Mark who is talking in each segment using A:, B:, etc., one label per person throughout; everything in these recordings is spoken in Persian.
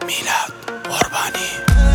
A: میلاد قربانی.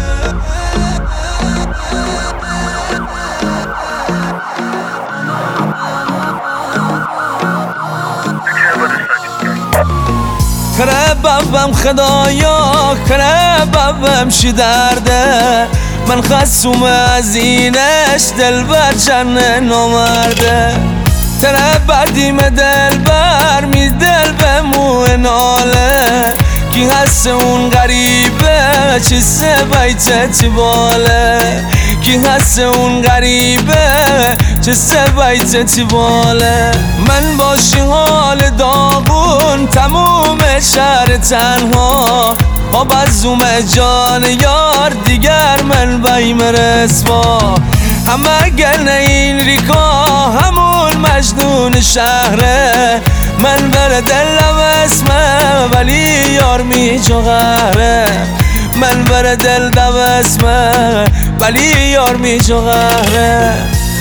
B: کره بابم خدایا کره بابم شی درده، من خصوم از اینش دل بر جن نمرده. تره بدیم دل بر می دل به مو ناله، کی هست اون غریبه چه سبایت چه باله، کی هست اون غریبه چه سبایت چه باله. من باشی حال داغون تموم شهر تنها، آب از اوم جان یار دیگر من بیم رسوا. همه گل این ریکا همون مجنون شهره، من بر دلم اسمه ولی یار می جو غهره، من بر دلم اسمه ولی یار می جو غهره.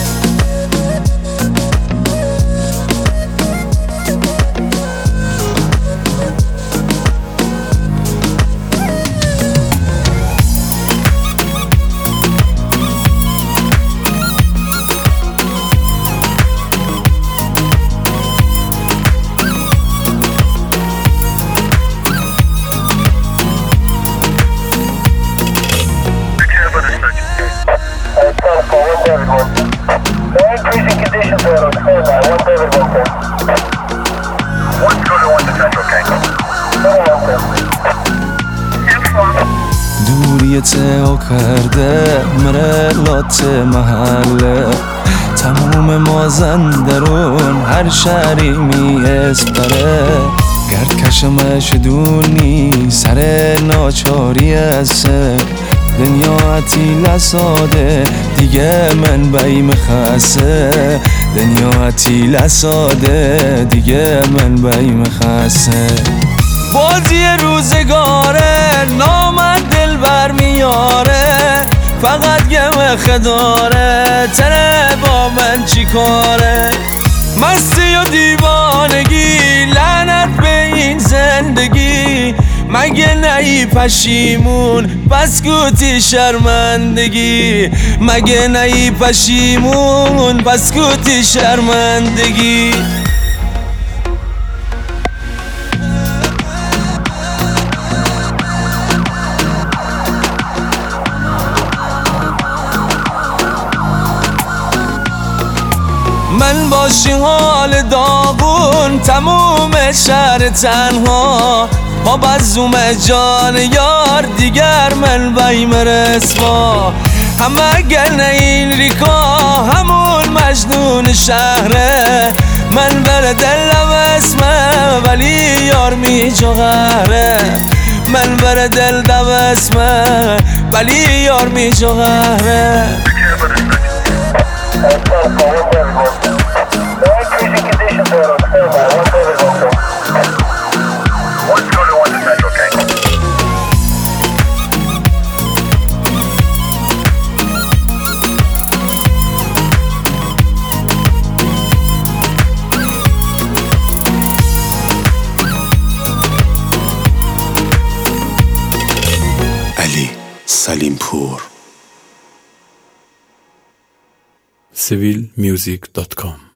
C: Increasing conditions there on standby. 1 Central Tango.
B: دوریت او کرده مرلات محله، تموم مازندرون هر شهری می اسپره. گرد کشمش دونی سر ناچاری است، دنیا عتیل ساده دیگه من بیم خسته، دنیا عتیل ساده دیگه من بیم خسته. بازی روزگاره نامد دل بر میاره، فقط گم خداره تره با من چی کاره. مستی و دیوانگی لعنت به این زندگی، مگه نهی پشیمون بس گوتی شرمندگی، مگه نهی پشیمون بس گوتی شرمندگی. من باشی حال داغون تموم شهر تنها، آب از اوم جان یار دیگر من بیم رسوا. همه گل این ریکا همون مجنون شهره، من بر دلم اسمه ولی یار می جو غهره، من بر دلم اسمه ولی یار می جو غهره.
C: Increasing conditions there on standby. 1 Central Tango.
A: علی سلیمپور.
D: civilmusic.com